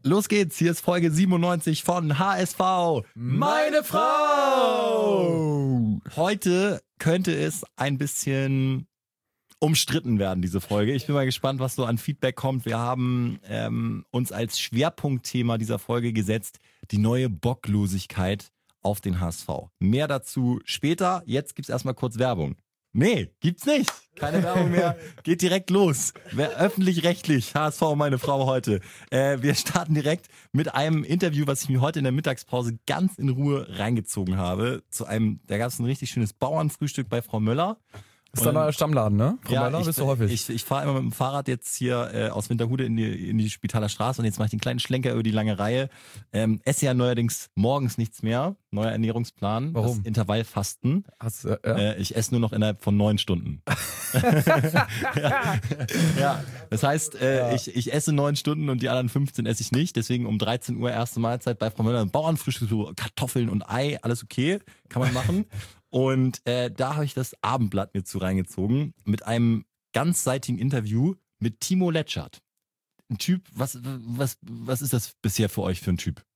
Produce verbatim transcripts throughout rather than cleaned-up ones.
Los geht's, hier ist Folge siebenundneunzig von H S V. Meine Frau! Heute könnte es ein bisschen umstritten werden, diese Folge. Ich bin mal gespannt, was so an Feedback kommt. Wir haben ähm, uns als Schwerpunktthema dieser Folge gesetzt, die neue Bocklosigkeit auf den H S V. Mehr dazu später. Jetzt gibt's erstmal kurz Werbung. Nee, gibt's nicht. Keine Werbung mehr. Geht direkt los. Öffentlich-rechtlich. H S V und meine Frau heute. Äh, wir starten direkt mit einem Interview, was ich mir heute in der Mittagspause ganz in Ruhe reingezogen habe. Zu einem, da gab es ein richtig schönes Bauernfrühstück bei Frau Möller. Das ist dein neuer Stammladen, ne? Frau ja, Möller, ich, bist du häufig. Ich, ich fahre immer mit dem Fahrrad jetzt hier äh, aus Winterhude in die, in die Spitaler Straße und jetzt mache ich den kleinen Schlenker über die lange Reihe. Ähm, esse ja neuerdings morgens nichts mehr. Neuer Ernährungsplan. Warum? Das Intervallfasten. Hast, äh, ja? Äh, ich esse nur noch innerhalb von neun Stunden. ja. ja, das heißt, äh, ja. ich, ich esse neun Stunden und die anderen fünfzehn esse ich nicht. Deswegen um dreizehn Uhr erste Mahlzeit bei Frau Möller. Bauernfrühstück, so Kartoffeln und Ei, alles okay, kann man machen. Und äh, da habe ich das Abendblatt mir zu reingezogen mit einem ganzseitigen Interview mit Timo Letschert. Ein Typ, was, was, was ist das bisher für euch für ein Typ?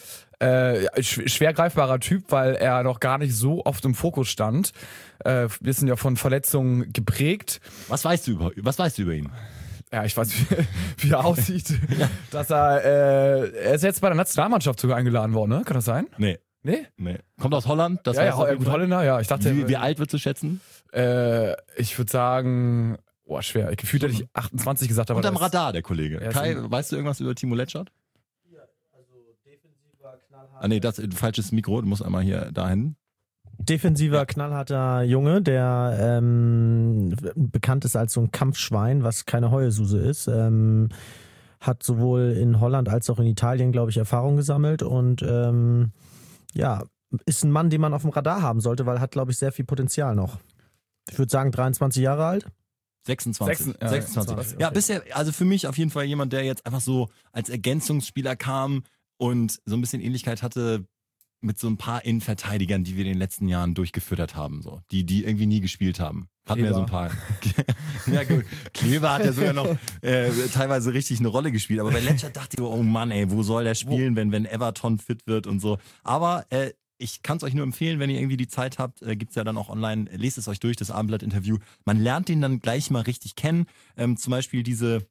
Äh, schwer greifbarer Typ, weil er noch gar nicht so oft im Fokus stand. Äh, wir sind ja von Verletzungen geprägt. Was weißt du über, was weißt du über ihn? Ja, ich weiß, wie, wie er aussieht. Dass er, äh, er ist jetzt bei der Nationalmannschaft sogar eingeladen worden, ne? Kann das sein? Nee. Nee? Nee. Kommt aus Holland? Das ja, ja, ja gut, Holländer, ja. Ich dachte, wie, wie alt würdest du schätzen? Äh, ich würde sagen, boah, schwer. Gefühlt hätte ich achtundzwanzig gesagt. Aber unterm Radar, der Kollege. Kai, ein... weißt du irgendwas über Timo Letschert? Ja, also defensiver, knallharter... Ah nee, das ist ein falsches Mikro, du musst einmal hier dahin. Defensiver, knallharter Junge, der ähm, bekannt ist als so ein Kampfschwein, was keine Heulsuse ist. Ähm, hat sowohl in Holland als auch in Italien, glaube ich, Erfahrung gesammelt und ähm, ja, ist ein Mann, den man auf dem Radar haben sollte, weil er hat, glaube ich, sehr viel Potenzial noch. Ich würde sagen, dreiundzwanzig Jahre alt. sechsundzwanzig. Sechs, ja, sechsundzwanzig. sechsundzwanzig. Ja, bisher, also für mich auf jeden Fall jemand, der jetzt einfach so als Ergänzungsspieler kam und so ein bisschen Ähnlichkeit hatte mit so ein paar Innenverteidigern, die wir in den letzten Jahren durchgefüttert haben, so. Die, die irgendwie nie gespielt haben. Hatten wir so ein paar. Ja gut, Kleber hat ja sogar noch äh, teilweise richtig eine Rolle gespielt. Aber bei Letschert dachte ich, oh Mann, ey, wo soll der spielen, wenn, wenn Everton fit wird und so. Aber äh, ich kann es euch nur empfehlen, wenn ihr irgendwie die Zeit habt, äh, gibt's ja dann auch online, lest es euch durch, das Abendblatt-Interview. Man lernt ihn dann gleich mal richtig kennen. Ähm, zum Beispiel diese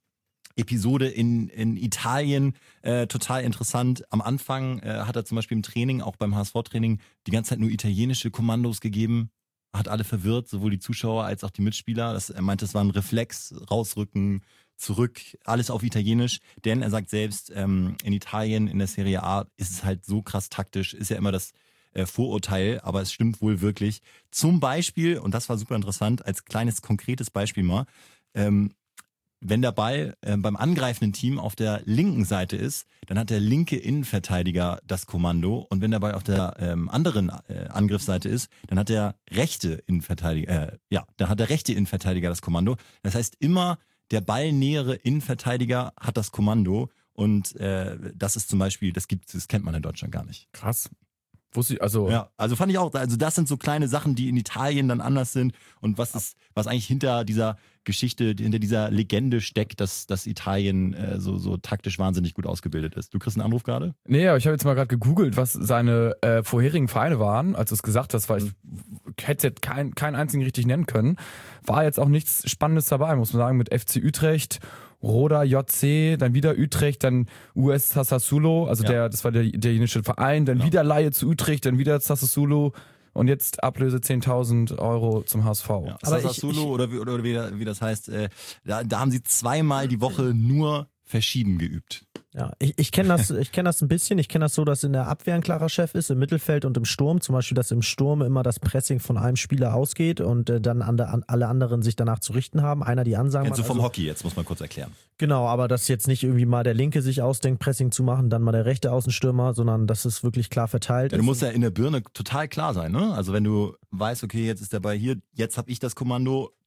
Episode in, in Italien, äh, total interessant. Am Anfang äh, hat er zum Beispiel im Training, auch beim H S V-Training, die ganze Zeit nur italienische Kommandos gegeben. Hat alle verwirrt, sowohl die Zuschauer als auch die Mitspieler. Das, er meinte, es war ein Reflex, rausrücken, zurück, alles auf Italienisch. Denn er sagt selbst, ähm, in Italien, in der Serie A, ist es halt so krass taktisch, ist ja immer das äh, Vorurteil, aber es stimmt wohl wirklich. Zum Beispiel, und das war super interessant, als kleines konkretes Beispiel mal, ähm, wenn der Ball äh, beim angreifenden Team auf der linken Seite ist, dann hat der linke Innenverteidiger das Kommando und wenn der Ball auf der ähm, anderen äh, Angriffsseite ist, dann hat der rechte Innenverteidiger, äh, ja, dann hat der rechte Innenverteidiger das Kommando. Das heißt immer der ballnähere Innenverteidiger hat das Kommando und äh, das ist zum Beispiel, das gibt, das kennt man in Deutschland gar nicht. Krass. Wusste ich, also. Ja, also fand ich auch, also das sind so kleine Sachen, die in Italien dann anders sind und was ist, was eigentlich hinter dieser Geschichte, hinter dieser Legende steckt, dass, dass Italien äh, so, so taktisch wahnsinnig gut ausgebildet ist. Du kriegst einen Anruf gerade? Nee, aber ich habe jetzt mal gerade gegoogelt, was seine äh, vorherigen Vereine waren, als du es gesagt hast, weil ich hätte jetzt keinen keinen einzigen richtig nennen können. War jetzt auch nichts Spannendes dabei, muss man sagen, mit F C Utrecht, Roda J C, dann wieder Utrecht, dann U S Sassuolo, also ja. der, das war der italienische Verein, dann genau. wieder Leihe zu Utrecht, dann wieder Sassuolo und jetzt Ablöse zehntausend Euro zum H S V. Ja, aber Sassuolo oder, wie, oder wie, wie das heißt, äh, da, da haben sie zweimal die Woche nur Verschieben geübt. Ja, ich, ich kenne das, ich kenne das ein bisschen. Ich kenne das so, dass in der Abwehr ein klarer Chef ist, im Mittelfeld und im Sturm. Zum Beispiel, dass im Sturm immer das Pressing von einem Spieler ausgeht und äh, dann an der, an, alle anderen sich danach zu richten haben. Einer die Ansagen macht. Kennst du vom also, Hockey jetzt, muss man kurz erklären. Genau, aber dass jetzt nicht irgendwie mal der Linke sich ausdenkt, Pressing zu machen, dann mal der rechte Außenstürmer, sondern dass es wirklich klar verteilt ja, ist. Du musst ja in der Birne total klar sein, ne? Also wenn du weißt, okay, jetzt ist der Ball hier, jetzt habe ich das Kommando,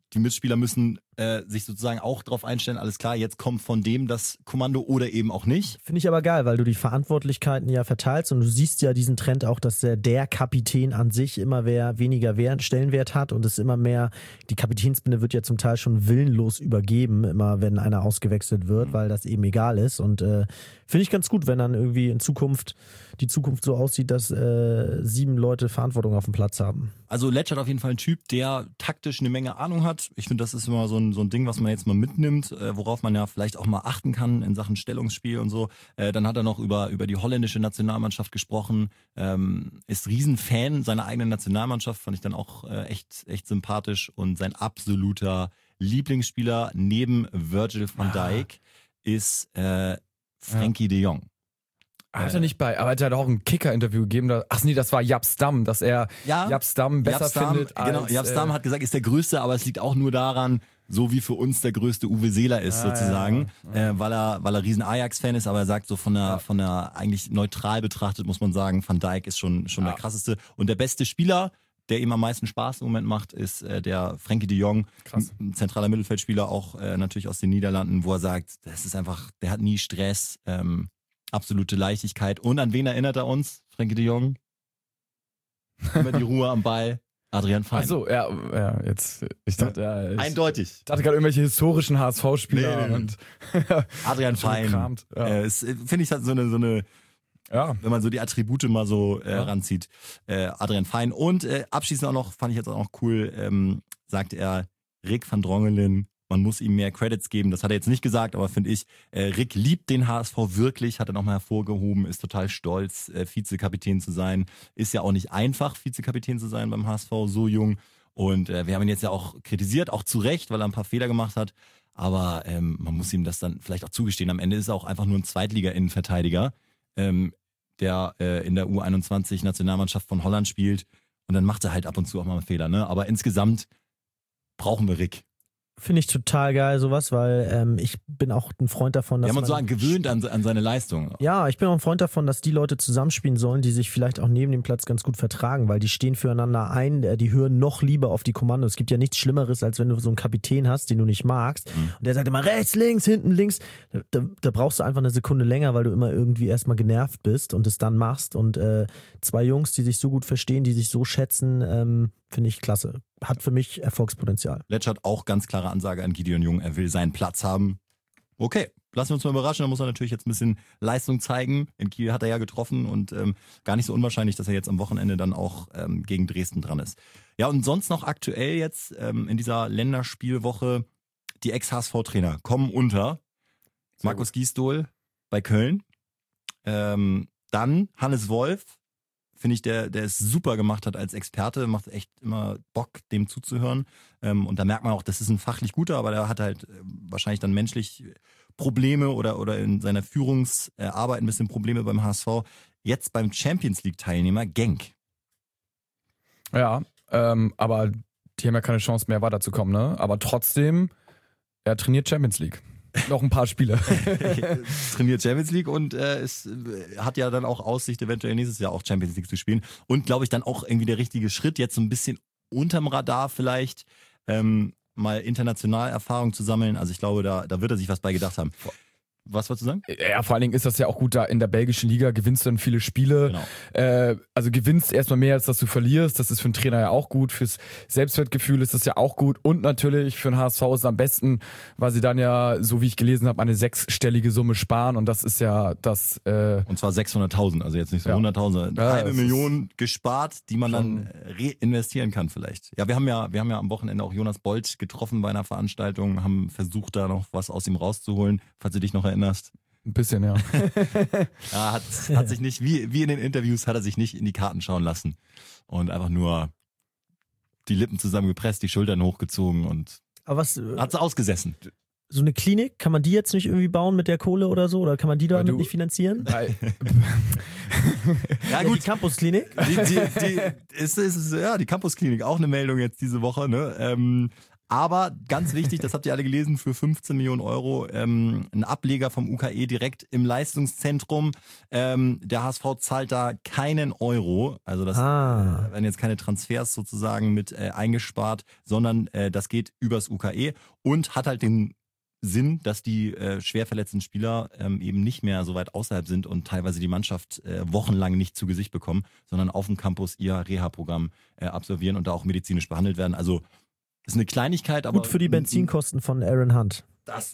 die Mitspieler müssen äh, sich sozusagen auch darauf einstellen, alles klar, jetzt kommt von dem das Kommando oder eben auch nicht. Finde ich aber geil, weil du die Verantwortlichkeiten ja verteilst und du siehst ja diesen Trend auch, dass der, der Kapitän an sich immer wer, weniger Wert, Stellenwert hat und es immer mehr, die Kapitänsbinde wird ja zum Teil schon willenlos übergeben, immer wenn einer ausgewechselt wird, mhm. weil das eben egal ist und äh, finde ich ganz gut, wenn dann irgendwie in Zukunft die Zukunft so aussieht, dass äh, sieben Leute Verantwortung auf dem Platz haben. Also Letsch hat auf jeden Fall einen Typ, der taktisch eine Menge Ahnung hat. Ich finde, das ist immer so ein, so ein Ding, was man jetzt mal mitnimmt, äh, worauf man ja vielleicht auch mal achten kann in Sachen Stellungsspiel und so. Äh, dann hat er noch über, über die holländische Nationalmannschaft gesprochen, ähm, ist Riesenfan seiner eigenen Nationalmannschaft, fand ich dann auch äh, echt, echt sympathisch. Und sein absoluter Lieblingsspieler neben Virgil van Dijk ist äh, Frenkie ja. de Jong. Hat er nicht bei, aber hat er auch ein Kicker-Interview gegeben, da, ach nee, das war Jaap Stam, dass er ja, Jaap Stam besser Jaap Stam, findet als... Genau, Jaap Stam äh, hat gesagt, ist der Größte, aber es liegt auch nur daran, so wie für uns der größte Uwe Seeler ist ah, sozusagen, ja, ja. Äh, weil er weil er riesen Ajax-Fan ist, aber er sagt so von der, ja. von der eigentlich neutral betrachtet, muss man sagen, Van Dijk ist schon, schon ja. der krasseste. Und der beste Spieler, der ihm am meisten Spaß im Moment macht, ist äh, der Frenkie de Jong, Krass. ein zentraler Mittelfeldspieler, auch äh, natürlich aus den Niederlanden, wo er sagt, das ist einfach, der hat nie Stress, ähm, absolute Leichtigkeit. Und an wen erinnert er uns, Frenkie de Jong? Immer die Ruhe am Ball. Adrian Fein. Ach so, ja, ja, jetzt, ich dachte, ja, ich eindeutig. Ich dachte gerade irgendwelche historischen H S V-Spieler nee, nee. und Adrian Fein. Ja. Äh, Finde ich halt so eine, so eine ja. wenn man so die Attribute mal so äh, ja. ranzieht. Äh, Adrian Fein. Und äh, abschließend auch noch, fand ich jetzt auch noch cool, ähm, sagt er, Rick van Drongelen, man muss ihm mehr Credits geben. Das hat er jetzt nicht gesagt, aber finde ich, äh, Rick liebt den H S V wirklich, hat er nochmal hervorgehoben, ist total stolz, äh, Vizekapitän zu sein. Ist ja auch nicht einfach, Vizekapitän zu sein beim H S V, so jung. Und äh, wir haben ihn jetzt ja auch kritisiert, auch zu Recht, weil er ein paar Fehler gemacht hat. Aber ähm, man muss ihm das dann vielleicht auch zugestehen. Am Ende ist er auch einfach nur ein Zweitliga-Innenverteidiger, ähm, der äh, in der U einundzwanzig-Nationalmannschaft von Holland spielt. Und dann macht er halt ab und zu auch mal einen Fehler. Ne? Aber insgesamt brauchen wir Rick. Finde ich total geil, sowas, weil ähm, ich bin auch ein Freund davon, dass wir haben uns so man gewöhnt an, an seine Leistung. Ja, ich bin auch ein Freund davon, dass die Leute zusammenspielen sollen, die sich vielleicht auch neben dem Platz ganz gut vertragen, weil die stehen füreinander ein, die hören noch lieber auf die Kommandos. Es gibt ja nichts Schlimmeres, als wenn du so einen Kapitän hast, den du nicht magst. Mhm. Und der sagt immer rechts, links, hinten, links. Da, da brauchst du einfach eine Sekunde länger, weil du immer irgendwie erstmal genervt bist und es dann machst. Und äh, zwei Jungs, die sich so gut verstehen, die sich so schätzen, ähm, finde ich klasse. Hat für mich Erfolgspotenzial. Letsch hat auch ganz klare Ansage an Gideon Jung, er will seinen Platz haben. Okay, lassen wir uns mal überraschen, da muss er natürlich jetzt ein bisschen Leistung zeigen. In Kiel hat er ja getroffen und ähm, gar nicht so unwahrscheinlich, dass er jetzt am Wochenende dann auch ähm, gegen Dresden dran ist. Ja, und sonst noch aktuell jetzt ähm, in dieser Länderspielwoche, die Ex-H S V-Trainer kommen unter. Sehr Markus gut. Gisdol bei Köln. Ähm, dann Hannes Wolf, finde ich, der, der es super gemacht hat als Experte, macht echt immer Bock, dem zuzuhören. Ähm, und da merkt man auch, das ist ein fachlich guter, aber der hat halt äh, wahrscheinlich dann menschlich Probleme oder, oder in seiner Führungsarbeit ein bisschen Probleme beim H S V. Jetzt beim Champions League-Teilnehmer Genk. Ja, ähm, aber die haben ja keine Chance mehr weiterzukommen, ne? Aber trotzdem, er trainiert Champions League. Noch ein paar Spiele. Trainiert Champions League und äh, es hat ja dann auch Aussicht, eventuell nächstes Jahr auch Champions League zu spielen. Und glaube ich dann auch irgendwie der richtige Schritt, jetzt so ein bisschen unterm Radar vielleicht ähm, mal international Erfahrung zu sammeln. Also ich glaube, da, da wird er sich was bei gedacht haben. Was wolltest du sagen? Ja, vor allen Dingen ist das ja auch gut, da in der belgischen Liga gewinnst du dann viele Spiele. Genau. Äh, also gewinnst erstmal mehr, als dass du verlierst. Das ist für einen Trainer ja auch gut. Fürs Selbstwertgefühl ist das ja auch gut. Und natürlich für den H S V ist es am besten, weil sie dann ja, so wie ich gelesen habe, eine sechsstellige Summe sparen. Und das ist ja das... Äh Und zwar sechshunderttausend, also jetzt nicht so ja. hunderttausend. Eine ja, halbe Million gespart, die man dann reinvestieren kann vielleicht. Ja, wir haben ja, wir haben ja am Wochenende auch Jonas Bolt getroffen bei einer Veranstaltung, haben versucht, da noch was aus ihm rauszuholen, falls du dich noch erinnerst. Ein bisschen, ja. ja hat, hat sich nicht, wie, wie in den Interviews, hat er sich nicht in die Karten schauen lassen. Und einfach nur die Lippen zusammengepresst, die Schultern hochgezogen und Aber was, hat sie ausgesessen. So eine Klinik, kann man die jetzt nicht irgendwie bauen mit der Kohle oder so? Oder kann man die damit nicht finanzieren? ja gut, die Campusklinik. Die, die, die, ist, ist, ja, die Campusklinik, auch eine Meldung jetzt diese Woche. Ne? Ähm, Aber ganz wichtig, das habt ihr alle gelesen, für fünfzehn Millionen Euro ähm, ein Ableger vom U K E direkt im Leistungszentrum. Ähm, der H S V zahlt da keinen Euro. Also das Ah. äh, werden jetzt keine Transfers sozusagen mit äh, eingespart, sondern äh, das geht übers U K E und hat halt den Sinn, dass die äh, schwer verletzten Spieler ähm, eben nicht mehr so weit außerhalb sind und teilweise die Mannschaft äh, wochenlang nicht zu Gesicht bekommen, sondern auf dem Campus ihr Reha-Programm äh, absolvieren und da auch medizinisch behandelt werden. Also ist eine Kleinigkeit, aber Gut für die Benzinkosten von Aaron Hunt. Das,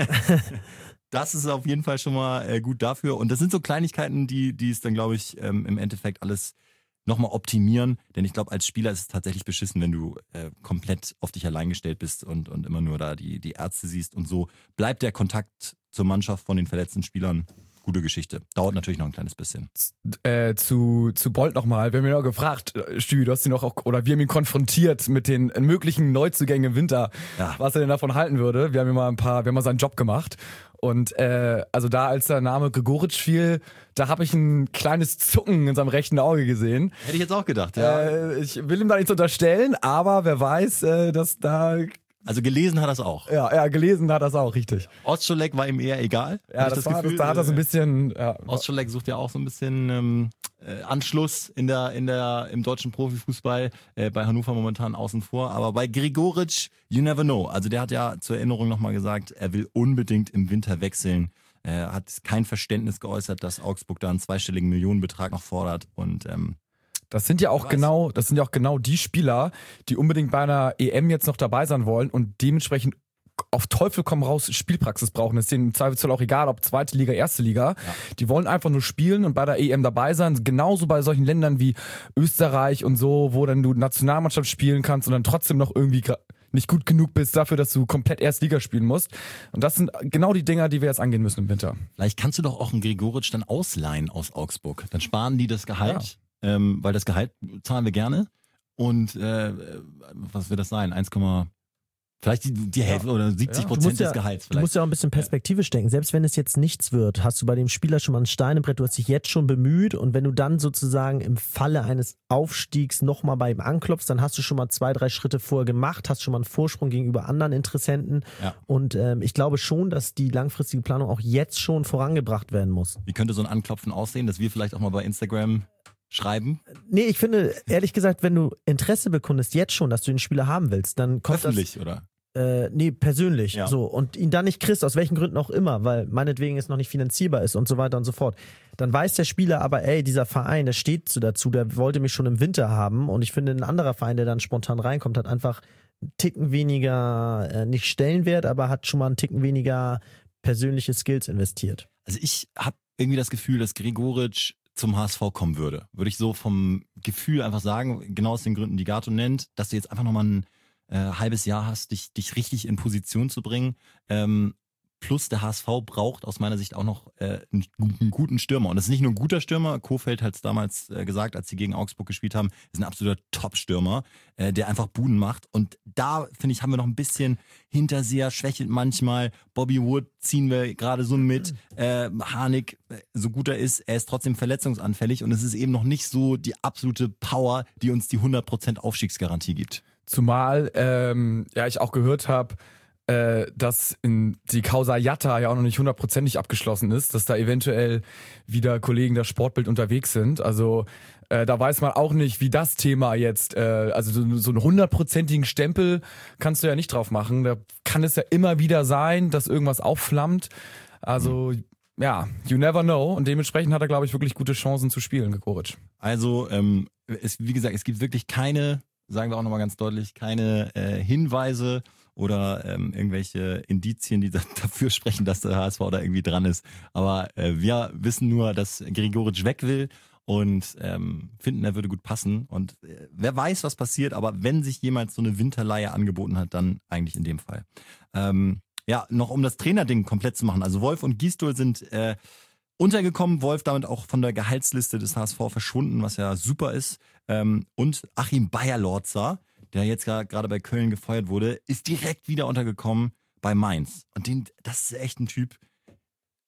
das ist auf jeden Fall schon mal äh, gut dafür. Und das sind so Kleinigkeiten, die, die es dann, glaube ich, ähm, im Endeffekt alles nochmal optimieren. Denn ich glaube, als Spieler ist es tatsächlich beschissen, wenn du äh, komplett auf dich allein gestellt bist und, und immer nur da die, die Ärzte siehst. Und so bleibt der Kontakt zur Mannschaft von den verletzten Spielern. Gute Geschichte. Dauert natürlich noch ein kleines bisschen. Äh, zu, zu Bolt nochmal. Wir haben ihn auch gefragt, Stü, du hast ihn auch, oder wir haben ihn konfrontiert mit den möglichen Neuzugängen im Winter, Ja. was er denn davon halten würde. Wir haben ihm mal ein paar, wir haben mal seinen Job gemacht. Und äh, also da, als der Name Gregoritsch fiel, da habe ich ein kleines Zucken in seinem rechten Auge gesehen. Hätte ich jetzt auch gedacht, ja. Äh, ich will ihm da nichts unterstellen, aber wer weiß, äh, dass da, Also gelesen hat er es auch. ja, er gelesen hat das auch, richtig. Ostscholek war ihm eher egal. Ja, Hab ich das, war, Gefühl. das, da hat er so ein bisschen, ja, Ostscholek sucht ja auch so ein bisschen ähm, äh, Anschluss in der, in der, im deutschen Profifußball, äh, bei Hannover momentan außen vor. Aber bei Gregoritsch, you never know. Also der hat ja zur Erinnerung nochmal gesagt, er will unbedingt im Winter wechseln. Er hat kein Verständnis geäußert, dass Augsburg da einen zweistelligen Millionenbetrag noch fordert. Und ähm, das sind ja auch weiß. genau, das sind ja auch genau die Spieler, die unbedingt bei einer E M jetzt noch dabei sein wollen und dementsprechend auf Teufel komm raus Spielpraxis brauchen. Das ist denen im Zweifelsfall auch egal, ob zweite Liga, erste Liga. Ja. Die wollen einfach nur spielen und bei der E M dabei sein. Genauso bei solchen Ländern wie Österreich und so, wo dann du Nationalmannschaft spielen kannst und dann trotzdem noch irgendwie nicht gut genug bist dafür, dass du komplett Erstliga spielen musst. Und das sind genau die Dinger, die wir jetzt angehen müssen im Winter. Vielleicht kannst du doch auch einen Gregoritsch dann ausleihen aus Augsburg. Dann sparen die das Gehalt, ja. ähm, weil das Gehalt zahlen wir gerne. Und äh, was wird das sein? eins, vielleicht die, die Hälfte ja. oder siebzig Prozent ja, des Gehalts. Vielleicht. Du musst ja auch ein bisschen perspektivisch denken. Selbst wenn es jetzt nichts wird, hast du bei dem Spieler schon mal ein Stein im Brett, du hast dich jetzt schon bemüht und wenn du dann sozusagen im Falle eines Aufstiegs nochmal bei ihm anklopfst, dann hast du schon mal zwei, drei Schritte vorher gemacht, hast schon mal einen Vorsprung gegenüber anderen Interessenten ja. und ähm, ich glaube schon, dass die langfristige Planung auch jetzt schon vorangebracht werden muss. Wie könnte so ein Anklopfen aussehen, dass wir vielleicht auch mal bei Instagram schreiben? Nee, ich finde, ehrlich gesagt, wenn du Interesse bekundest, jetzt schon, dass du den Spieler haben willst, dann kommt Öffentlich, das, oder? Äh, nee, persönlich. Ja. So. Und ihn dann nicht kriegst, aus welchen Gründen auch immer, weil meinetwegen es noch nicht finanzierbar ist und so weiter und so fort. Dann weiß der Spieler aber, ey, dieser Verein, der steht so dazu, der wollte mich schon im Winter haben. Und ich finde, ein anderer Verein, der dann spontan reinkommt, hat einfach einen Ticken weniger, äh, nicht Stellenwert, aber hat schon mal einen Ticken weniger persönliche Skills investiert. Also ich habe irgendwie das Gefühl, dass Gregoritsch zum H S V kommen würde. Würde ich so vom Gefühl einfach sagen, genau aus den Gründen, die Gato nennt, dass du jetzt einfach nochmal ein äh, halbes Jahr hast, dich, dich richtig in Position zu bringen. Ähm, plus der H S V braucht aus meiner Sicht auch noch äh, einen, einen guten Stürmer. Und das ist nicht nur ein guter Stürmer, Kohfeldt hat es damals äh, gesagt, als sie gegen Augsburg gespielt haben, ist ein absoluter Top-Stürmer, äh, der einfach Buden macht. Und da, finde ich, haben wir noch ein bisschen Hinterseher, schwächelt manchmal. Bobby Wood ziehen wir gerade so mit. Äh, Harnik, so gut er ist, er ist trotzdem verletzungsanfällig. Und es ist eben noch nicht so die absolute Power, die uns die hundert Prozent Aufstiegsgarantie gibt. Zumal ähm, ja ich auch gehört habe, äh, dass in die Causa Jatta ja auch noch nicht hundertprozentig abgeschlossen ist, dass da eventuell wieder Kollegen der Sportbild unterwegs sind. Also äh, da weiß man auch nicht, wie das Thema jetzt, äh, also so, so einen hundertprozentigen Stempel kannst du ja nicht drauf machen. Da kann es ja immer wieder sein, dass irgendwas aufflammt. Also mhm. ja, you never know. Und dementsprechend hat er, glaube ich, wirklich gute Chancen zu spielen, Gregoritsch. Also ähm, es, wie gesagt, es gibt wirklich keine, sagen wir auch nochmal ganz deutlich, keine äh, Hinweise oder ähm, irgendwelche Indizien, die dafür sprechen, dass der H S V da irgendwie dran ist. Aber äh, wir wissen nur, dass Gregoritsch weg will und ähm, finden, er würde gut passen. Und äh, wer weiß, was passiert, aber wenn sich jemals so eine Winterleihe angeboten hat, dann eigentlich in dem Fall. Ähm, ja, noch um das Trainerding komplett zu machen. Also Wolf und Gisdol sind äh, untergekommen, Wolf damit auch von der Gehaltsliste des H S V verschwunden, was ja super ist. Ähm, und Achim Beyer-Lorzer, der jetzt gerade bei Köln gefeuert wurde, ist direkt wieder untergekommen bei Mainz. Und den, das ist echt ein Typ,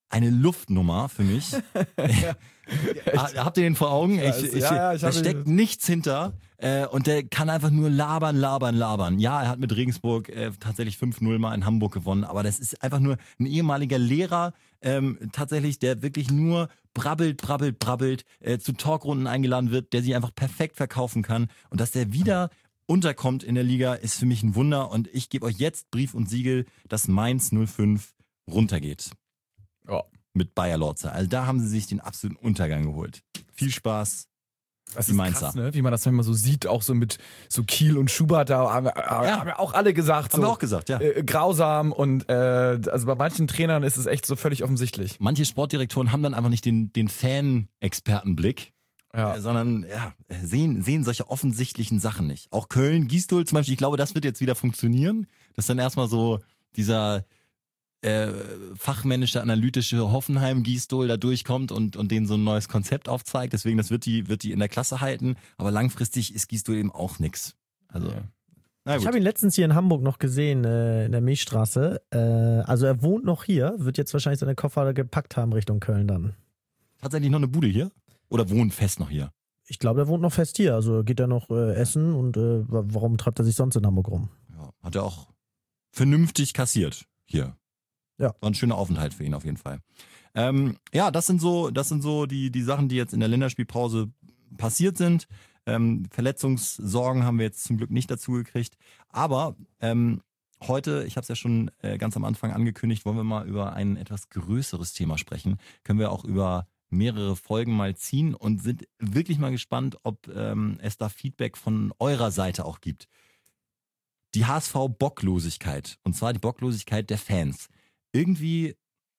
eine Luftnummer für mich. Habt ihr den vor Augen? Ich, ich, ja, ja, ich da hab steckt ihn. nichts hinter. Äh, und der kann einfach nur labern, labern, labern. Ja, er hat mit Regensburg äh, tatsächlich fünf null mal in Hamburg gewonnen, aber das ist einfach nur ein ehemaliger Lehrer, ähm, tatsächlich, der wirklich nur brabbelt, brabbelt, brabbelt, äh, zu Talkrunden eingeladen wird, der sich einfach perfekt verkaufen kann. Und dass der wieder unterkommt in der Liga, ist für mich ein Wunder. Und ich gebe euch jetzt Brief und Siegel, dass Mainz null fünf runtergeht. Ja. Mit Bayer Lorzer. Also da haben sie sich den absoluten Untergang geholt. Viel Spaß. Das Die ist Mainzer. krass, ne? Wie man das manchmal so sieht, auch so mit so Kiel und Schubert, da haben, wir- Ja. haben wir auch alle gesagt, Haben so wir auch gesagt, ja. äh, grausam und äh, also bei manchen Trainern ist es echt so völlig offensichtlich. Manche Sportdirektoren haben dann einfach nicht den, den Fan-Expertenblick, Ja. äh, sondern ja, sehen, sehen solche offensichtlichen Sachen nicht. Auch Köln, Gisdol zum Beispiel, ich glaube, das wird jetzt wieder funktionieren, dass dann erstmal so dieser äh, fachmännische, analytische Hoffenheim-Gisdol da durchkommt und, und denen so ein neues Konzept aufzeigt. Deswegen, das wird die, wird die in der Klasse halten. Aber langfristig ist Gisdol eben auch nix. Also, Ja. na Ich gut. habe ihn letztens hier in Hamburg noch gesehen, äh, in der Milchstraße. Äh, also er wohnt noch hier, wird jetzt wahrscheinlich seine Koffer gepackt haben Richtung Köln dann. Tatsächlich noch eine Bude hier? Oder wohnt fest noch hier? Ich glaube, er wohnt noch fest hier. Also geht er noch äh, essen und äh, wa- warum treibt er sich sonst in Hamburg rum? Ja, hat er auch vernünftig kassiert hier. Ja. War ein schöner Aufenthalt für ihn auf jeden Fall. Ähm, ja, das sind so, das sind so die, die Sachen, die jetzt in der Länderspielpause passiert sind. Ähm, Verletzungssorgen haben wir jetzt zum Glück nicht dazu gekriegt. Aber ähm, heute, ich habe es ja schon äh, ganz am Anfang angekündigt, wollen wir mal über ein etwas größeres Thema sprechen. Können wir auch über mehrere Folgen mal ziehen und sind wirklich mal gespannt, ob ähm, es da Feedback von eurer Seite auch gibt. Die H S V-Bocklosigkeit, und zwar die Bocklosigkeit der Fans. Irgendwie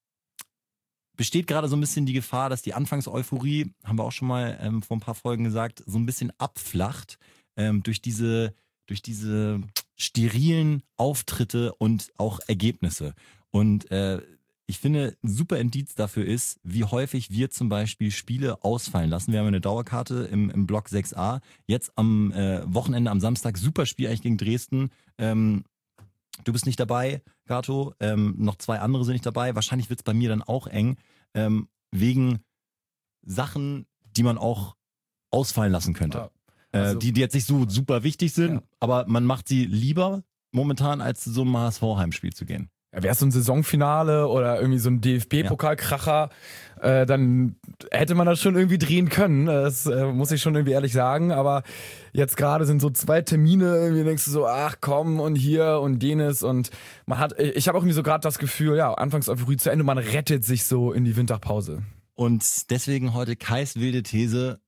besteht gerade so ein bisschen die Gefahr, dass die Anfangseuphorie, haben wir auch schon mal ähm, vor ein paar Folgen gesagt, so ein bisschen abflacht ähm, durch diese, durch diese sterilen Auftritte und auch Ergebnisse. Und äh, ich finde, ein super Indiz dafür ist, wie häufig wir zum Beispiel Spiele ausfallen lassen. Wir haben eine Dauerkarte im, im Block sechs a. Jetzt am äh, Wochenende, am Samstag, super Spiel eigentlich gegen Dresden. Ähm, du bist nicht dabei, Gato. Ähm, noch zwei andere sind nicht dabei. Wahrscheinlich wird es bei mir dann auch eng. Ähm, wegen Sachen, die man auch ausfallen lassen könnte. Ja, äh, also- die, die jetzt nicht so super wichtig sind, Ja. aber man macht sie lieber momentan, als zu so einem H S V-Heimspiel zu gehen. Ja, wäre es so ein Saisonfinale oder irgendwie so ein D F B-Pokalkracher, äh, dann hätte man das schon irgendwie drehen können. Das äh, muss ich schon irgendwie ehrlich sagen. Aber jetzt gerade sind so zwei Termine, irgendwie denkst du so, ach komm und hier und jenes und man hat, ich habe auch irgendwie so gerade das Gefühl, ja, Anfangseuphorie zu Ende, man rettet sich so in die Winterpause. Und deswegen heute Kais wilde These.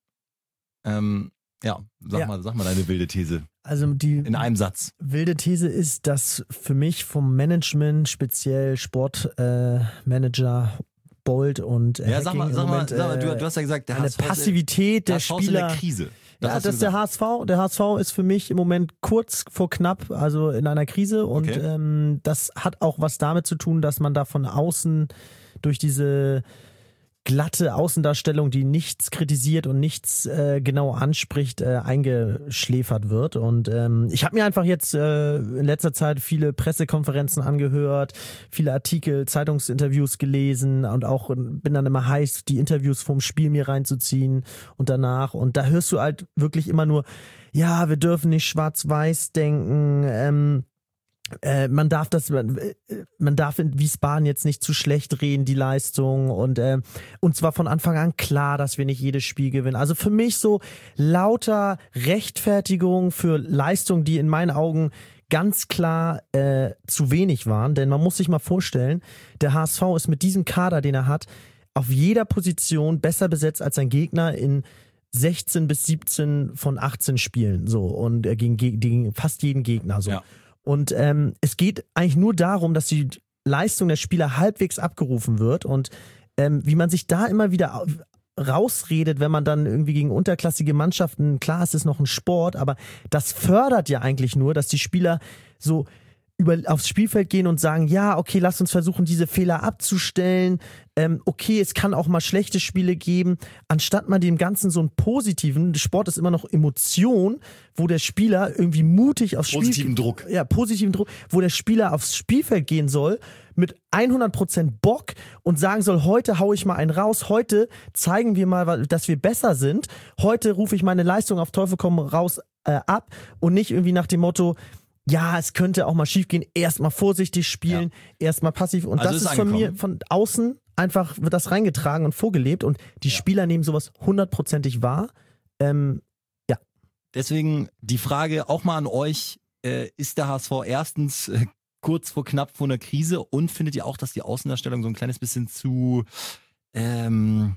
Ähm, ja, sag, Ja. Mal, sag mal deine wilde These. Also die In einem Satz. wilde These ist, dass für mich vom Management, speziell Sportmanager äh, Manager Bold und äh, Ja, sag mal, Hacking sag im mal, Moment, sag mal du, äh, du hast ja gesagt, der eine H S V ist- Passivität der der H S V ist in Spieler. der Krise. Das Ja, hast das du ist der gesagt. H S V. Der H S V ist für mich im Moment kurz vor knapp, also in einer Krise. Und Okay. ähm, das hat auch was damit zu tun, dass man da von außen durch diese glatte Außendarstellung, die nichts kritisiert und nichts äh, genau anspricht, äh, eingeschläfert wird. Und ähm, ich habe mir einfach jetzt äh, in letzter Zeit viele Pressekonferenzen angehört, viele Artikel, Zeitungsinterviews gelesen und auch bin dann immer heiß, die Interviews vom Spiel mir reinzuziehen und danach. Und da hörst du halt wirklich immer nur, ja, wir dürfen nicht schwarz-weiß denken, ähm, Äh, man darf das, man, äh, man darf in Wiesbaden jetzt nicht zu schlecht reden, die Leistung und äh, und zwar von Anfang an klar, dass wir nicht jedes Spiel gewinnen. Also für mich so lauter Rechtfertigung für Leistungen, die in meinen Augen ganz klar äh, zu wenig waren, denn man muss sich mal vorstellen, der H S V ist mit diesem Kader, den er hat, auf jeder Position besser besetzt als sein Gegner in sechzehn bis siebzehn von achtzehn Spielen, so und äh, gegen, gegen fast jeden Gegner so. Ja. Und ähm, es geht eigentlich nur darum, dass die Leistung der Spieler halbwegs abgerufen wird und ähm, wie man sich da immer wieder au- rausredet, wenn man dann irgendwie gegen unterklassige Mannschaften, klar, es ist noch ein Sport, aber das fördert ja eigentlich nur, dass die Spieler so über, aufs Spielfeld gehen und sagen, ja, okay, lass uns versuchen, diese Fehler abzustellen. Ähm, okay, es kann auch mal schlechte Spiele geben. Anstatt mal dem Ganzen so einen positiven, Sport ist immer noch Emotion, wo der Spieler irgendwie mutig aufs Spiel... Positiven Druck. Ja, positiven Druck, wo der Spieler aufs Spielfeld gehen soll mit hundert Prozent Bock und sagen soll, heute hau ich mal einen raus, heute zeigen wir mal, dass wir besser sind, heute rufe ich meine Leistung auf Teufel komm raus äh, ab und nicht irgendwie nach dem Motto, ja, es könnte auch mal schief gehen, erstmal vorsichtig spielen, ja. erstmal passiv und also das ist ist von mir, von außen einfach wird das reingetragen und vorgelebt und die ja. Spieler nehmen sowas hundertprozentig wahr. Ähm, ja. Deswegen die Frage auch mal an euch, äh, ist der H S V erstens äh, kurz vor knapp vor einer Krise und findet ihr auch, dass die Außendarstellung so ein kleines bisschen zu, ähm,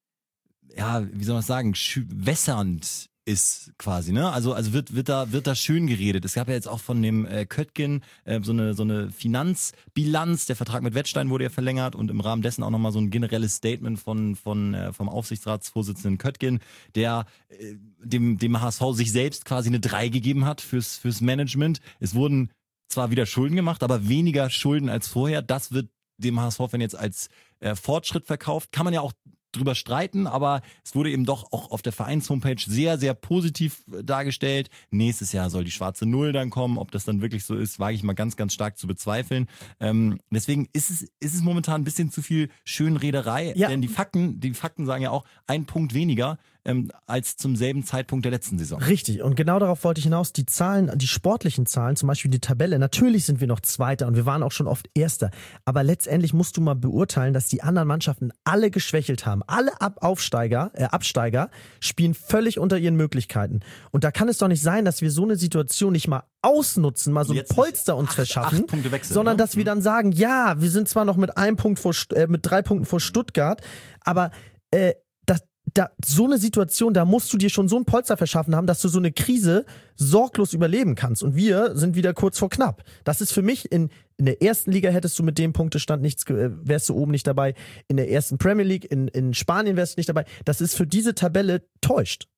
ja, wie soll man sagen, wässernd ist quasi, ne? Also also wird wird da wird da schön geredet. Es gab ja jetzt auch von dem äh, Köttgen äh, so eine so eine Finanzbilanz. Der Vertrag mit Wettstein wurde ja verlängert und im Rahmen dessen auch nochmal so ein generelles Statement von von äh, vom Aufsichtsratsvorsitzenden Köttgen, der äh, dem dem H S V sich selbst quasi eine drei gegeben hat fürs fürs Management. Es wurden zwar wieder Schulden gemacht, aber weniger Schulden als vorher. Das wird dem H S V-Fan jetzt als äh, Fortschritt verkauft. Kann man ja auch drüber streiten, aber es wurde eben doch auch auf der Vereins-Homepage sehr, sehr positiv dargestellt. Nächstes Jahr soll die schwarze Null dann kommen. Ob das dann wirklich so ist, wage ich mal ganz, ganz stark zu bezweifeln. Ähm, deswegen ist es, ist es momentan ein bisschen zu viel Schönrederei, ja. denn die Fakten, die Fakten sagen ja auch, ein Punkt weniger ähm, als zum selben Zeitpunkt der letzten Saison. Richtig, und genau darauf wollte ich hinaus. Die Zahlen, die sportlichen Zahlen, zum Beispiel die Tabelle, natürlich sind wir noch Zweiter und wir waren auch schon oft Erster, aber letztendlich musst du mal beurteilen, dass die anderen Mannschaften alle geschwächelt haben. Alle Ab Aufsteiger, äh, Absteiger spielen völlig unter ihren Möglichkeiten. Und da kann es doch nicht sein, dass wir so eine Situation nicht mal ausnutzen, mal so ein Polster uns acht, verschaffen, acht wechseln, sondern ne? dass wir dann sagen, ja, wir sind zwar noch mit einem Punkt vor, äh, mit drei Punkten vor Stuttgart, aber äh, das, da, so eine Situation, da musst du dir schon so ein Polster verschaffen haben, dass du so eine Krise sorglos überleben kannst. Und wir sind wieder kurz vor knapp. Das ist für mich in In der ersten Liga hättest du mit dem Punktestand nichts, wärst du oben nicht dabei. In der ersten Premier League, in, in Spanien wärst du nicht dabei. Das ist für diese Tabelle täuscht.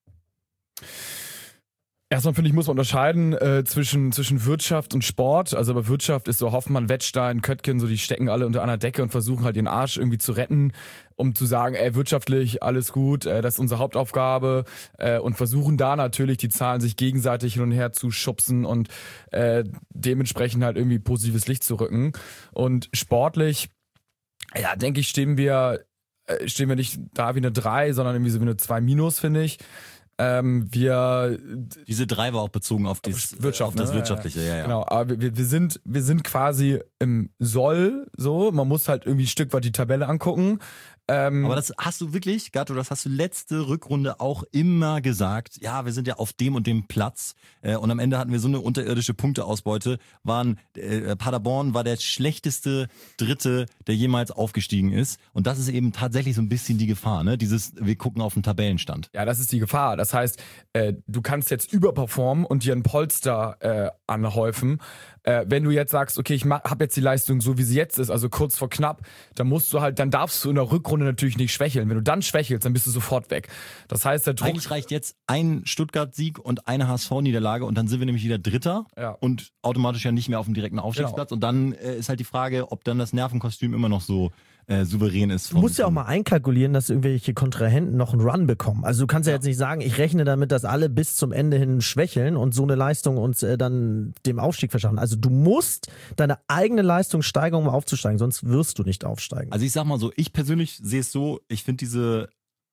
Erstmal finde ich, muss man unterscheiden äh, zwischen, zwischen Wirtschaft und Sport. Also bei Wirtschaft ist so Hoffmann, Wettstein, Köttgen, so die stecken alle unter einer Decke und versuchen halt ihren Arsch irgendwie zu retten, um zu sagen, ey, wirtschaftlich, alles gut, äh, das ist unsere Hauptaufgabe äh, und versuchen da natürlich die Zahlen sich gegenseitig hin und her zu schubsen und äh, dementsprechend halt irgendwie positives Licht zu rücken. Und sportlich, ja, denke ich, stehen wir, äh, stehen wir nicht da wie eine drei, sondern irgendwie so wie eine zwei minus, finde ich. Ähm, wir Diese drei war auch bezogen auf, dies, Wirtschaft, auf das ne? Wirtschaftliche, ja, ja. Genau, aber wir, wir, sind, wir sind quasi im Soll, so, man muss halt irgendwie ein Stück weit die Tabelle angucken. Ähm, aber das hast du wirklich, Gatto, das hast du letzte Rückrunde auch immer gesagt. Ja, wir sind ja auf dem und dem Platz. Äh, und am Ende hatten wir so eine unterirdische Punkteausbeute. Waren, äh, Paderborn war der schlechteste Dritte, der jemals aufgestiegen ist. Und das ist eben tatsächlich so ein bisschen die Gefahr, ne? Dieses, wir gucken auf den Tabellenstand. Ja, das ist die Gefahr. Das heißt, äh, du kannst jetzt überperformen und dir ein Polster äh, anhäufen. Äh, wenn du jetzt sagst, okay, ich habe jetzt die Leistung so, wie sie jetzt ist, also kurz vor knapp, dann musst du halt, dann darfst du in der Rückrunde natürlich nicht schwächeln. Wenn du dann schwächelst, dann bist du sofort weg. Das heißt, der Druck... Eigentlich reicht jetzt ein Stuttgart-Sieg und eine H S V-Niederlage und dann sind wir nämlich wieder Dritter ja. und automatisch ja nicht mehr auf dem direkten Aufstiegsplatz. Genau. Und dann äh, ist halt die Frage, ob dann das Nervenkostüm immer noch so äh, souverän ist. Du musst ja auch mal einkalkulieren, dass irgendwelche Kontrahenten noch einen Run bekommen. Also du kannst ja, ja jetzt nicht sagen, ich rechne damit, dass alle bis zum Ende hin schwächeln und so eine Leistung uns äh, dann dem Aufstieg verschaffen. Also du musst deine eigene Leistung steigern, um aufzusteigen, sonst wirst du nicht aufsteigen. Also ich sag mal so, ich persönlich sehe es so, ich finde diese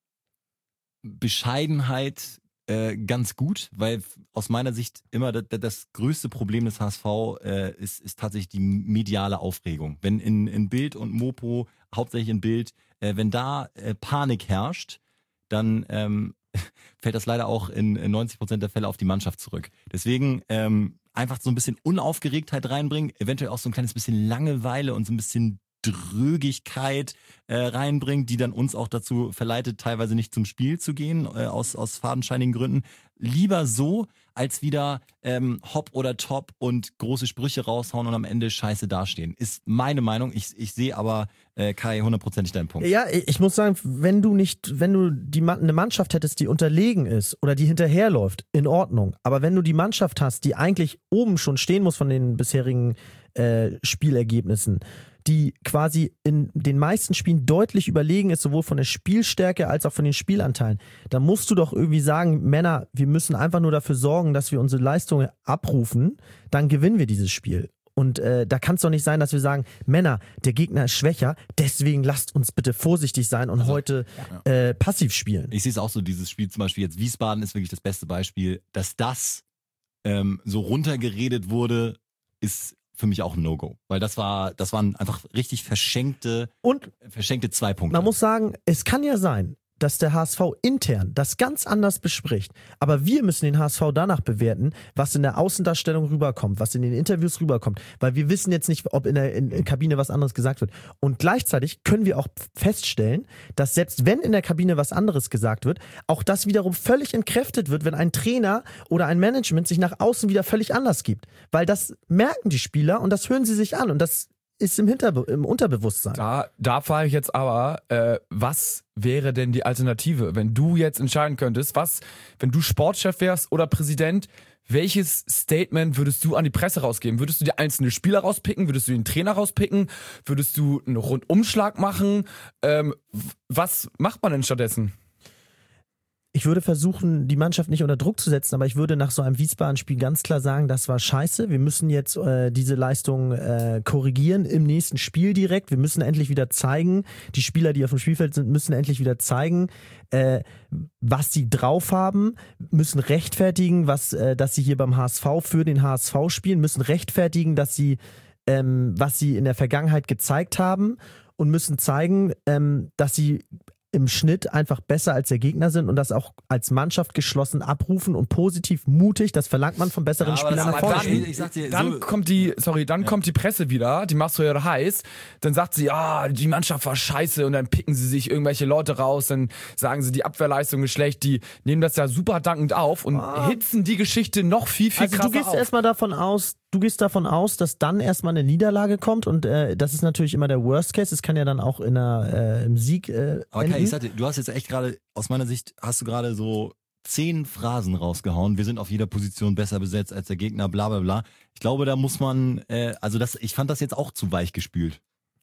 Bescheidenheit äh, ganz gut, weil aus meiner Sicht immer das, das größte Problem des H S V äh, ist, ist tatsächlich die mediale Aufregung. Wenn in, in Bild und Mopo, hauptsächlich in Bild, äh, wenn da äh, Panik herrscht, dann ähm, fällt das leider auch in, in neunzig Prozent der Fälle auf die Mannschaft zurück. Deswegen ähm, einfach so ein bisschen Unaufgeregtheit reinbringen, eventuell auch so ein kleines bisschen Langeweile und so ein bisschen Drögigkeit äh, reinbringt, die dann uns auch dazu verleitet, teilweise nicht zum Spiel zu gehen, äh, aus, aus fadenscheinigen Gründen. Lieber so, als wieder ähm, hopp oder top und große Sprüche raushauen und am Ende scheiße dastehen. Ist meine Meinung. Ich, ich sehe aber, äh, Kai, hundertprozentig deinen Punkt. Ja, ich muss sagen, wenn du nicht, wenn du die, eine Mannschaft hättest, die unterlegen ist oder die hinterherläuft, in Ordnung. Aber wenn du die Mannschaft hast, die eigentlich oben schon stehen muss von den bisherigen äh, Spielergebnissen, die quasi in den meisten Spielen deutlich überlegen ist, sowohl von der Spielstärke als auch von den Spielanteilen, da musst du doch irgendwie sagen, Männer, wir müssen einfach nur dafür sorgen, dass wir unsere Leistungen abrufen, dann gewinnen wir dieses Spiel. Und äh, da kann es doch nicht sein, dass wir sagen, Männer, der Gegner ist schwächer, deswegen lasst uns bitte vorsichtig sein und also, heute ja. äh, passiv spielen. Ich sehe es auch so, dieses Spiel zum Beispiel jetzt Wiesbaden ist wirklich das beste Beispiel, dass das ähm, so runtergeredet wurde, ist für mich auch ein No-Go. Weil das war, das waren einfach richtig verschenkte, und verschenkte zwei Punkte. Man muss sagen, es kann ja sein, dass der H S V intern das ganz anders bespricht. Aber wir müssen den H S V danach bewerten, was in der Außendarstellung rüberkommt, was in den Interviews rüberkommt. Weil wir wissen jetzt nicht, ob in der, in der Kabine was anderes gesagt wird. Und gleichzeitig können wir auch feststellen, dass selbst wenn in der Kabine was anderes gesagt wird, auch das wiederum völlig entkräftet wird, wenn ein Trainer oder ein Management sich nach außen wieder völlig anders gibt. Weil das merken die Spieler und das hören sie sich an. Und das ist im, Hinterbe- im Unterbewusstsein. Da, da frage ich jetzt aber, äh, was wäre denn die Alternative, wenn du jetzt entscheiden könntest, was, wenn du Sportchef wärst oder Präsident, welches Statement würdest du an die Presse rausgeben? Würdest du die einzelnen Spieler rauspicken? Würdest du den Trainer rauspicken? Würdest du einen Rundumschlag machen? Ähm, was macht man denn stattdessen? Ich würde versuchen, die Mannschaft nicht unter Druck zu setzen, aber ich würde nach so einem Wiesbaden-Spiel ganz klar sagen, das war scheiße. Wir müssen jetzt äh, diese Leistung äh, korrigieren im nächsten Spiel direkt. Wir müssen endlich wieder zeigen, die Spieler, die auf dem Spielfeld sind, müssen endlich wieder zeigen, äh, was sie drauf haben, müssen rechtfertigen, was, äh, dass sie hier beim H S V für den H S V spielen, müssen rechtfertigen, dass sie, ähm, was sie in der Vergangenheit gezeigt haben und müssen zeigen, ähm, dass sie im Schnitt einfach besser als der Gegner sind und das auch als Mannschaft geschlossen abrufen und positiv mutig, das verlangt man von besseren ja, Spielern nach vorne. Dann, ich sag dir, dann so kommt die, sorry, dann ja. kommt die Presse wieder, die machst du ja heiß, dann sagt sie, ah, die Mannschaft war scheiße und dann picken sie sich irgendwelche Leute raus, dann sagen sie, die Abwehrleistung ist schlecht, die nehmen das ja super dankend auf und ah. hitzen die Geschichte noch viel, viel also krasser auf. Du gehst erstmal davon aus, Du gehst davon aus, dass dann erstmal eine Niederlage kommt und äh, das ist natürlich immer der Worst Case. Es kann ja dann auch in einer, äh, im Sieg äh, Aber Kai, ich sagte, du hast jetzt echt gerade, aus meiner Sicht, hast du gerade so zehn Phrasen rausgehauen. Wir sind auf jeder Position besser besetzt als der Gegner, bla bla bla. Ich glaube, da muss man, äh, also das, ich fand das jetzt auch zu weich gespült.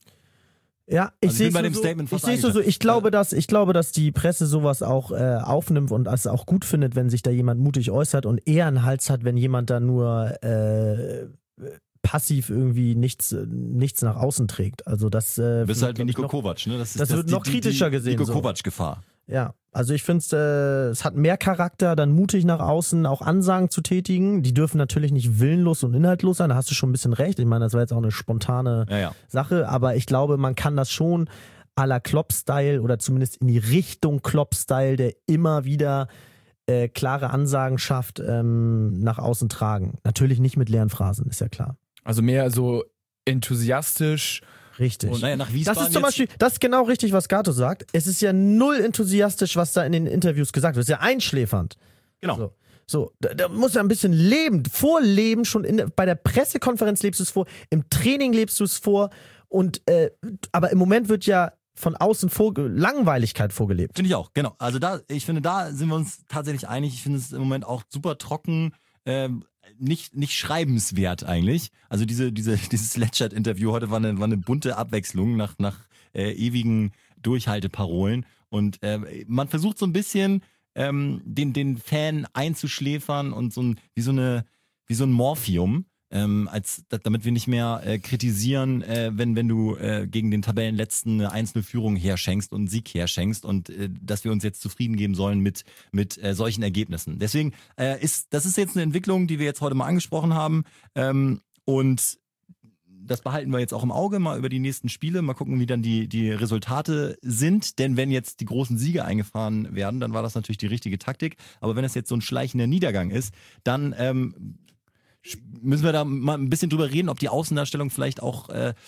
Ja, ich also sehe bei dem so, Statement ich sehe so, ich glaube, dass ich glaube, dass die Presse sowas auch äh, aufnimmt und es auch gut findet, wenn sich da jemand mutig äußert und eher einen Hals hat, wenn jemand da nur äh, passiv irgendwie nichts nichts nach außen trägt. Also das äh, du bist halt wie Nico noch, Kovac, ne? Das, ist das, das wird die, noch kritischer die, die gesehen. Nico so. Kovac-Gefahr. Ja, also ich finde es, äh, es hat mehr Charakter, dann mutig nach außen auch Ansagen zu tätigen. Die dürfen natürlich nicht willenlos und inhaltlos sein, da hast du schon ein bisschen recht. Ich meine, das war jetzt auch eine spontane ja, ja. Sache, aber ich glaube, man kann das schon à la Klopp-Style oder zumindest in die Richtung Klopp-Style, der immer wieder äh, klare Ansagen schafft, ähm, nach außen tragen. Natürlich nicht mit leeren Phrasen, ist ja klar. Also mehr so enthusiastisch. Richtig. Und naja, nach Wiesbaden das ist zum Beispiel, das ist genau richtig, was Gato sagt. Es ist ja null enthusiastisch, was da in den Interviews gesagt wird. Es ist ja einschläfernd. Genau. So, so da, da muss ja ein bisschen leben, vorleben, schon in, bei der Pressekonferenz lebst du es vor, im Training lebst du es vor und äh, aber im Moment wird ja von außen vorge- Langweiligkeit vorgelebt. Finde ich auch, genau. Also da, ich finde, da sind wir uns tatsächlich einig. Ich finde es im Moment auch super trocken, ähm, nicht nicht schreibenswert eigentlich. Also diese diese dieses Sledgert-Interview heute war eine war eine bunte Abwechslung nach nach äh, ewigen Durchhalteparolen und äh, man versucht so ein bisschen ähm, den den Fan einzuschläfern und so ein wie so eine wie so ein Morphium. Ähm, als damit wir nicht mehr äh, kritisieren, äh, wenn wenn du äh, gegen den Tabellenletzten eine eins null Führung herschenkst und einen Sieg herschenkst und äh, dass wir uns jetzt zufrieden geben sollen mit mit äh, solchen Ergebnissen. Deswegen äh, ist das ist jetzt eine Entwicklung, die wir jetzt heute mal angesprochen haben ähm, und das behalten wir jetzt auch im Auge, mal über die nächsten Spiele, mal gucken, wie dann die die Resultate sind, denn wenn jetzt die großen Siege eingefahren werden, dann war das natürlich die richtige Taktik, aber wenn es jetzt so ein schleichender Niedergang ist, dann ähm, müssen wir da mal ein bisschen drüber reden, ob die Außendarstellung vielleicht auch äh,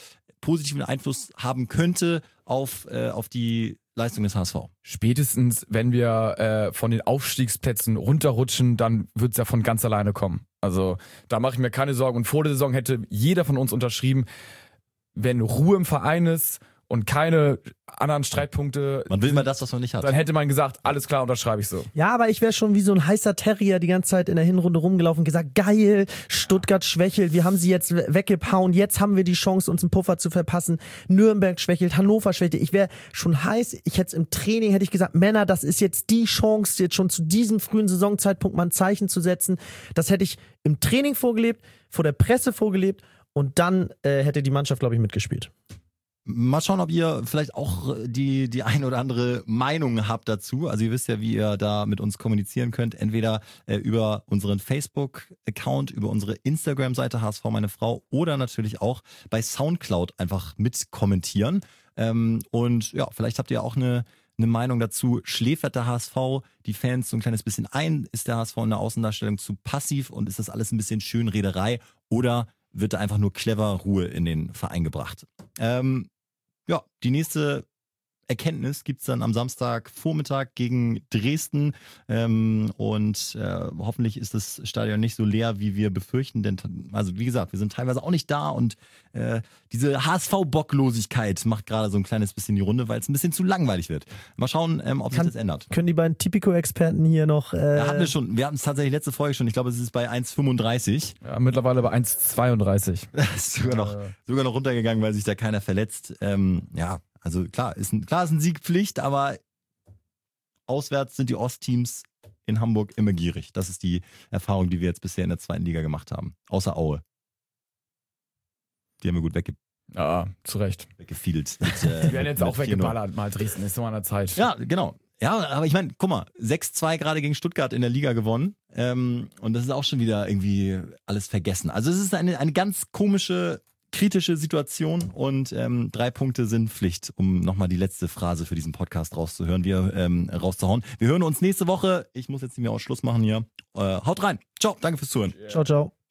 positiven Einfluss haben könnte auf, äh, auf die Leistung des H S V. Spätestens, wenn wir äh, von den Aufstiegsplätzen runterrutschen, dann wird es ja von ganz alleine kommen. Also da mache ich mir keine Sorgen. Und vor der Saison hätte jeder von uns unterschrieben, wenn Ruhe im Verein ist und keine anderen Streitpunkte, Man will mal das, was man nicht hat. dann hätte man gesagt, alles klar, unterschreibe ich so. Ja, aber ich wäre schon wie so ein heißer Terrier die ganze Zeit in der Hinrunde rumgelaufen und gesagt, geil, Stuttgart schwächelt, wir haben sie jetzt weggehauen, jetzt haben wir die Chance, uns einen Puffer zu verpassen. Nürnberg schwächelt, Hannover schwächelt. Ich wäre schon heiß, ich hätte im Training, hätte ich gesagt, Männer, das ist jetzt die Chance, jetzt schon zu diesem frühen Saisonzeitpunkt mal ein Zeichen zu setzen. Das hätte ich im Training vorgelebt, vor der Presse vorgelebt und dann äh, hätte die Mannschaft, glaube ich, mitgespielt. Mal schauen, ob ihr vielleicht auch die, die ein oder andere Meinung habt dazu. Also ihr wisst ja, wie ihr da mit uns kommunizieren könnt. Entweder äh, über unseren Facebook-Account, über unsere Instagram-Seite H S V meine Frau oder natürlich auch bei Soundcloud einfach mit kommentieren. Ähm, und ja, vielleicht habt ihr auch eine, eine Meinung dazu. Schläfert der H S V die Fans so ein kleines bisschen ein? Ist der H S V in der Außendarstellung zu passiv und ist das alles ein bisschen Schönrederei? Oder wird da einfach nur clever Ruhe in den Verein gebracht? Ähm, Ja, die nächste Erkenntnis gibt's dann am Samstagvormittag gegen Dresden ähm, und äh, hoffentlich ist das Stadion nicht so leer, wie wir befürchten, denn also wie gesagt, wir sind teilweise auch nicht da und äh, diese H S V-Bocklosigkeit macht gerade so ein kleines bisschen die Runde, weil es ein bisschen zu langweilig wird. Mal schauen, ähm, ob sich Kann- das ändert. Können die beiden Tipico-Experten hier noch... Äh, Da hatten wir schon, wir hatten es tatsächlich letzte Folge schon, ich glaube es ist bei eins fünfunddreißig. Ja, mittlerweile bei eins zweiunddreißig. ist sogar noch, sogar noch runtergegangen, weil sich da keiner verletzt. Ähm, ja, also klar, ist ein, klar ist ein Sieg Pflicht, aber auswärts sind die Ostteams in Hamburg immer gierig. Das ist die Erfahrung, die wir jetzt bisher in der zweiten Liga gemacht haben. Außer Aue. Die haben wir gut wegge Ja, zu Recht. weggefiedelt. Mit, äh, Die werden jetzt mit auch vier null. weggeballert, mal Dresden, ist noch an der Zeit. Ja, genau. Ja, aber ich meine, guck mal, sechs zwei gerade gegen Stuttgart in der Liga gewonnen. Ähm, und das ist auch schon wieder irgendwie alles vergessen. Also es ist eine, eine ganz komische, kritische Situation und ähm, drei Punkte sind Pflicht, um nochmal die letzte Phrase für diesen Podcast rauszuhören, wir ähm, rauszuhauen. Wir hören uns nächste Woche. Ich muss jetzt nicht mehr auch Schluss machen hier. Äh, haut rein. Ciao, danke fürs Zuhören. Ciao, ciao.